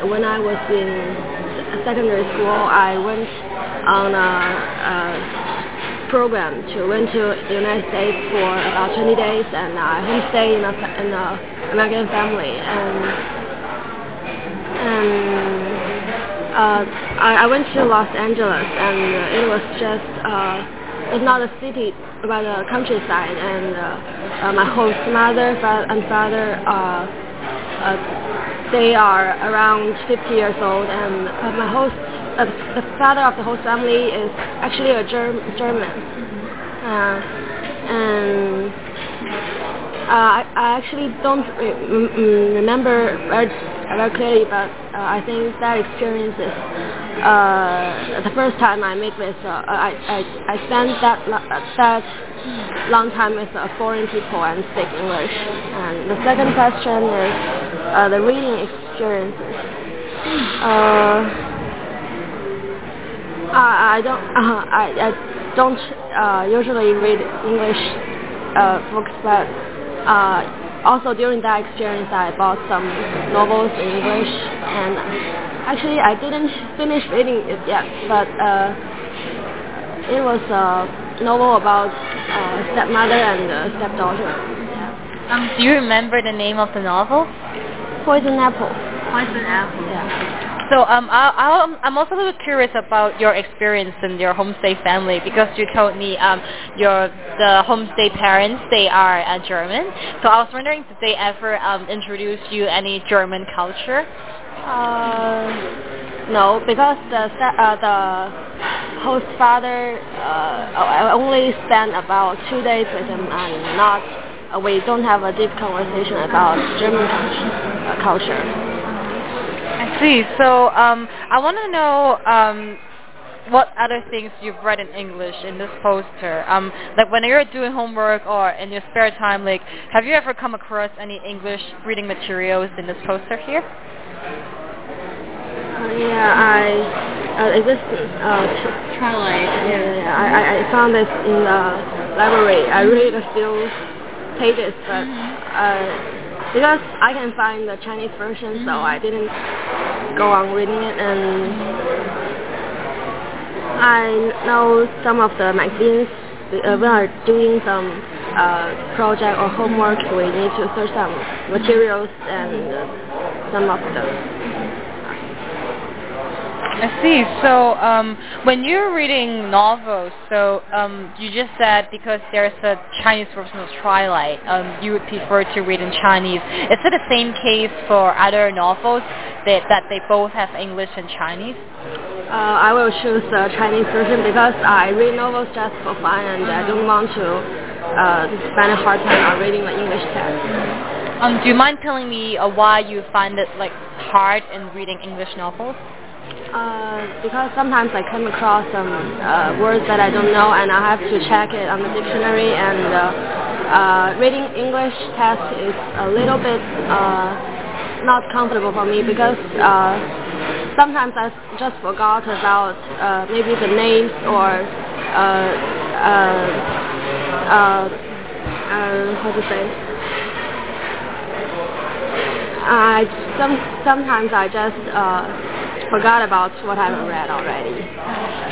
when I was in secondary school, I went on a program went to the United States for about 20 days, and I homestay in a American family, I went to Los Angeles, and it was just it's not a city but a countryside, and my host mother and father they are around 50 years old, and my host the father of the host family is actually a German, and I actually don't remember very clearly, but I think that experience is the first time I met with I spent that long time with foreign people and speak English. And the second question is the reading experiences. I don't usually read English books, but also during that experience I bought some novels in English, and actually I didn't finish reading it yet, but it was a novel about stepmother and stepdaughter. Yeah. Do you remember the name of the novel? Poison Apple. Poison Apple. Yeah. So I'm also a little curious about your experience in your homestay family, because you told me the homestay parents, they are German. So I was wondering, did they ever introduce you any German culture? No, because the host father I only spent about 2 days with him, and we don't have a deep conversation about German culture. I see. So I want to know what other things you've read in English in this poster. Like when you're doing homework or in your spare time, like have you ever come across any English reading materials in this poster here? Twilight. I found this in the library. I read a few pages, but because I can find the Chinese version, so I didn't go on reading it. And I know some of the magazines, when we are doing some project or homework, we need to search some materials and some of them. I see. So when you're reading novels, so you just said because there's a Chinese version of Twilight, you would prefer to read in Chinese. Is it the same case for other novels that they both have English and Chinese? I will choose the Chinese version because I read novels just for fun, and I don't want to spend a hard time on reading the English text. Do you mind telling me why you find it hard in reading English novels? Because sometimes I come across some words that I don't know, and I have to check it on the dictionary, and reading English text is a little bit not comfortable for me, because sometimes I just forgot about maybe the names or how to say. Sometimes I just forgot about what I've read already.